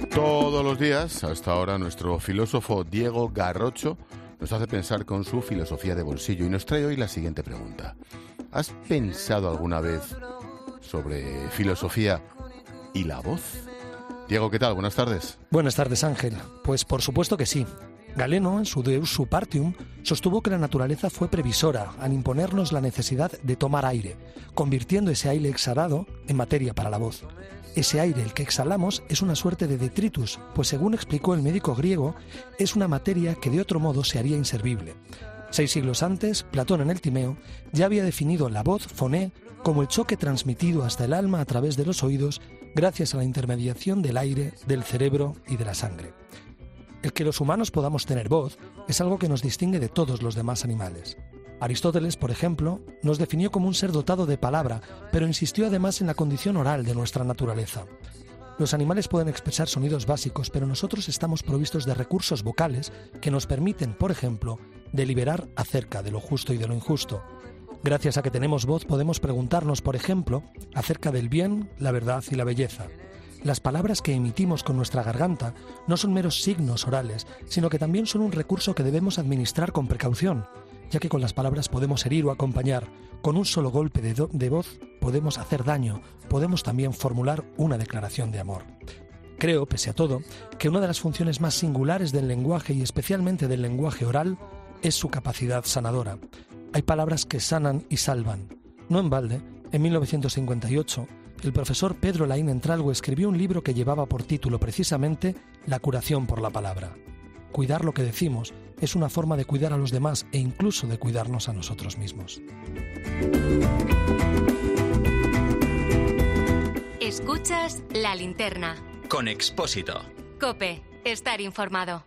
Todos los días, hasta ahora, nuestro filósofo Diego Garrocho nos hace pensar con su filosofía de bolsillo y nos trae hoy la siguiente pregunta. ¿Has pensado alguna vez sobre filosofía y la voz? Diego, ¿qué tal? Buenas tardes. Buenas tardes, Ángel. Pues por supuesto que sí. Galeno, en su De Usu Partium, sostuvo que la naturaleza fue previsora al imponernos la necesidad de tomar aire, convirtiendo ese aire exhalado en materia para la voz. Ese aire, el que exhalamos, es una suerte de detritus, pues según explicó el médico griego, es una materia que de otro modo se haría inservible. 6 siglos antes, Platón en el Timeo ya había definido la voz, foné, como el choque transmitido hasta el alma a través de los oídos gracias a la intermediación del aire, del cerebro y de la sangre. El que los humanos podamos tener voz es algo que nos distingue de todos los demás animales. Aristóteles, por ejemplo, nos definió como un ser dotado de palabra, pero insistió además en la condición oral de nuestra naturaleza. Los animales pueden expresar sonidos básicos, pero nosotros estamos provistos de recursos vocales que nos permiten, por ejemplo, deliberar acerca de lo justo y de lo injusto. Gracias a que tenemos voz podemos preguntarnos, por ejemplo, acerca del bien, la verdad y la belleza. Las palabras que emitimos con nuestra garganta no son meros signos orales, sino que también son un recurso que debemos administrar con precaución, ya que con las palabras podemos herir o acompañar. Con un solo golpe de voz podemos hacer daño, podemos también formular una declaración de amor. Creo, pese a todo, que una de las funciones más singulares del lenguaje y especialmente del lenguaje oral es su capacidad sanadora. Hay palabras que sanan y salvan. No en balde, en 1958, el profesor Pedro Laín Entralgo escribió un libro que llevaba por título precisamente La curación por la palabra. Cuidar lo que decimos es una forma de cuidar a los demás e incluso de cuidarnos a nosotros mismos. Escuchas La Linterna. Con Expósito. COPE. Estar informado.